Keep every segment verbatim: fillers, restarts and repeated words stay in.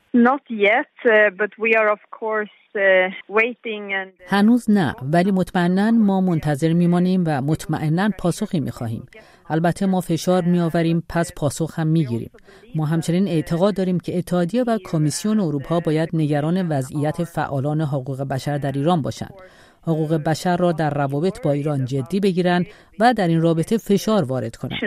Not yet, uh, but we are of course uh, waiting and هنوز نه، ولی مطمئناً ما منتظر میمانیم و مطمئناً پاسخی میخواهیم. البته ما فشار میآوریم پس پاسخ هم میگیریم. ما همچنین اعتقاد داریم که اتحادیه و کمیسیون اروپا باید نگران وضعیت فعالان حقوق بشر در ایران باشند. حقوق بشر را در روابط با ایران جدی بگیرند و در این رابطه فشار وارد کنند.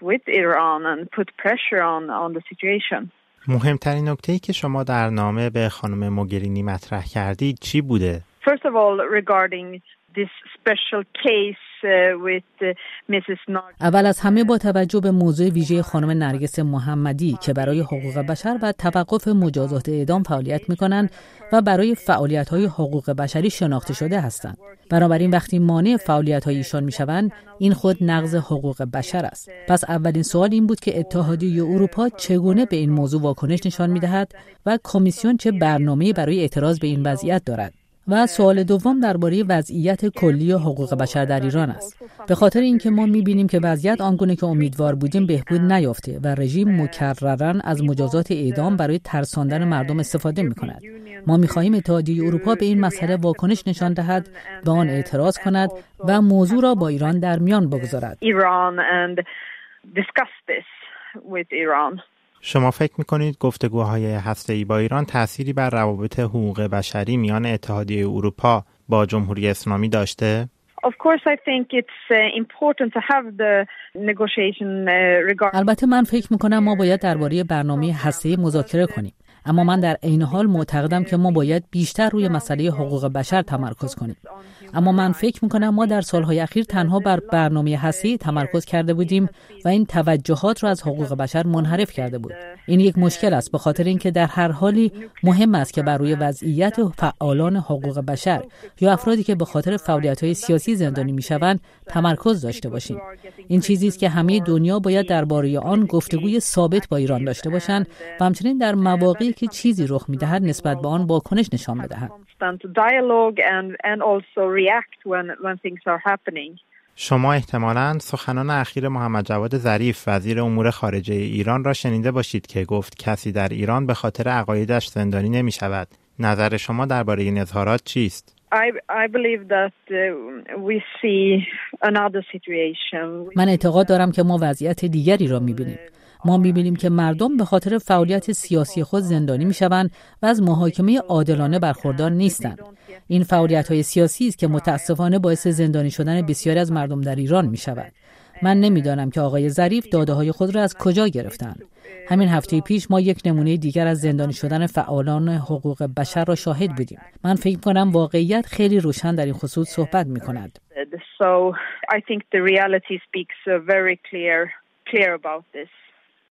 مهمترین نکته‌ای که شما در نامه به خانم موگرینی مطرح کردید چی بوده؟ First of all, regarding this special case uh, with uh, میسیس Nargis. اول از همه با توجه به موضوع ویژه خانم نرگس محمدی که برای حقوق بشر و توقف مجازات اعدام فعالیت می‌کنند و برای فعالیت‌های حقوق بشری شناخته شده هستند. بنابراین وقتی مانع فعالیت‌های ایشان می‌شوند، این خود نقض حقوق بشر است. پس اولین سوال این بود که اتحادیه اروپا چگونه به این موضوع واکنش نشان می‌دهد و کمیسیون چه برنامه‌ای برای اعتراض به این وضعیت دارد. و سوال دوم درباره وضعیت کلی حقوق بشر در ایران است. به خاطر اینکه ما می‌بینیم که وضعیت آنگونه که امیدوار بودیم بهبود نیافته و رژیم مکرراً از مجازات اعدام برای ترساندن مردم استفاده می‌کند. ما می‌خواهیم اتحادیه اروپا به این مسئله واکنش نشان دهد و آن اعتراض کند و موضوع را با ایران در میان بگذارد. شما فکر می‌کنید گفتگوهای هسته‌ای با ایران تأثیری بر روابط حقوق بشری میان اتحادیه اروپا با جمهوری اسلامی داشته؟ Of course I think it's important to have the negotiation regarding. البته من فکر می‌کنم ما باید درباره برنامه هسته‌ای مذاکره کنیم. اما من در عین حال معتقدم که ما باید بیشتر روی مسئله حقوق بشر تمرکز کنیم. اما من فکر می‌کنم ما در سالهای اخیر تنها بر برنامه هسته‌ای تمرکز کرده بودیم و این توجهات را از حقوق بشر منحرف کرده بود. این یک مشکل است، به خاطر اینکه در هر حالی مهم است که بر روی وضعیت فعالان حقوق بشر یا افرادی که به خاطر فعالیت‌های سیاسی زندانی می‌شوند تمرکز داشته باشیم. این چیزی است که همه دنیا باید درباره آن گفتگوی ثابت با ایران داشته باشند و همچنین در مواقعی که چیزی رخ می‌دهد نسبت به آن واکنش نشان بدهند. شما احتمالاً سخنان اخیر محمد جواد ظریف وزیر امور خارجه ایران را شنیده باشید که گفت کسی در ایران به خاطر عقایدش زندانی نمی شود. نظر شما درباره این اظهارات چیست؟ من اعتقاد دارم که ما وضعیت دیگری را می بینیم. ما می‌بینیم که مردم به خاطر فعالیت سیاسی خود زندانی می‌شوند و از محاکمه عادلانه برخوردار نیستند. این فعالیت‌های سیاسی است که متأسفانه باعث زندانی شدن بسیاری از مردم در ایران می‌شود. من نمی‌دانم که آقای ظریف داده‌های خود را از کجا گرفتند. همین هفته پیش ما یک نمونه دیگر از زندانی شدن فعالان حقوق بشر را شاهد بودیم. من فکر می‌کنم واقعیت خیلی روشن در این خصوص صحبت می‌کند. So I think the reality speaks very clear clear about this.